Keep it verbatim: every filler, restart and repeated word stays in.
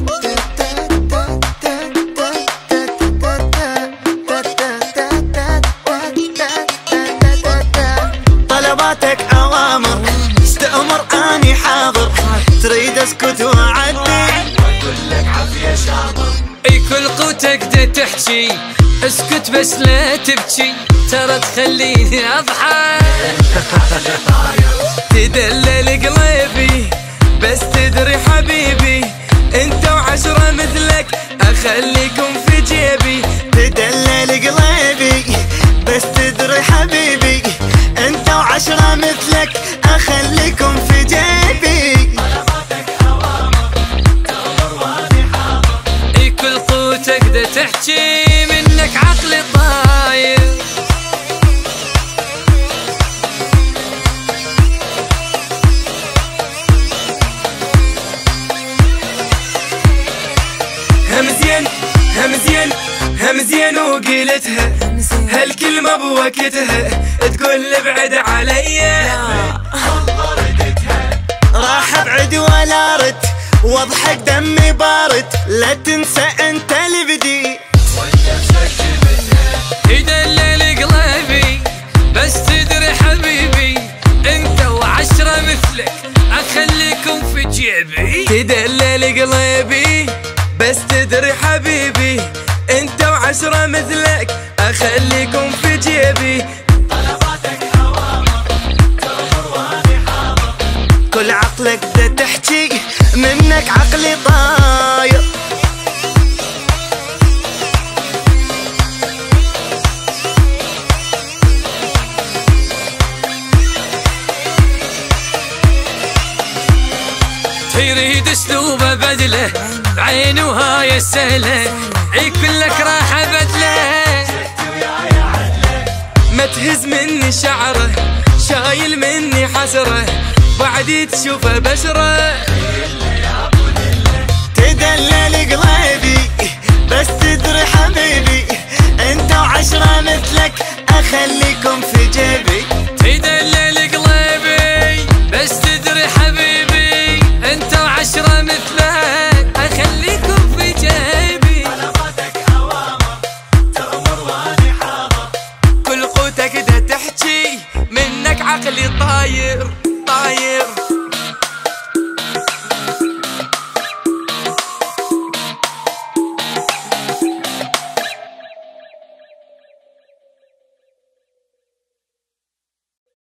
طلباتك أوامر استأمر أني حاضر، تريد اسكت وأعدي واقول لك عافية شاطر. اي كل قوتك دا تحكي اسكت بس لا تبكي، ترى تخليني اضحك تدلل قلبي بس تدري حبيبي انت وعشرة مثلك اخليكم في جيبي. تدلل قلبي بس تدري حبيبي انت وعشرة مثلك اخليكم في جيبي. طلباتك اوامر تأمر واني حاضر. اي كل قوتك دا تحكي منك عقلي طاير. همزين همزين همزين وقيلتها هالكلمة بوقتها تقول ابعد عليا راح ابعد ولا رد واضحك دمي بارد، لا تنسى انت اللي بدي يدلل قلبي بس تدري حبيبي انت وعشرة مثلك اخليكم في جيبي. تدلل قلبي بس تدري حبيبي انت وعشرة مثلك اخليكم في جيبي. طلباتك اوامر تأمر واني حاضر. كل عقلك دا تحكي منك عقلي طاير. تريد اسلوبه بدله بعينه وهاي السهله عي كلك راح ابدله. ما تهز مني شعره شايل مني حسره بعدي تشوفه بشره. تدلل قلبي بس تدري حبيبي انت وعشرة مثلك اخليكم في جيبي. تدلل قلبي بس تدري حبيبي انت وعشرة مثلك اخليكم في جيبي. طلباتك اوامر تأمر واني حاضر. كل قوتك دا تحكي منك عقلي طاير طاير.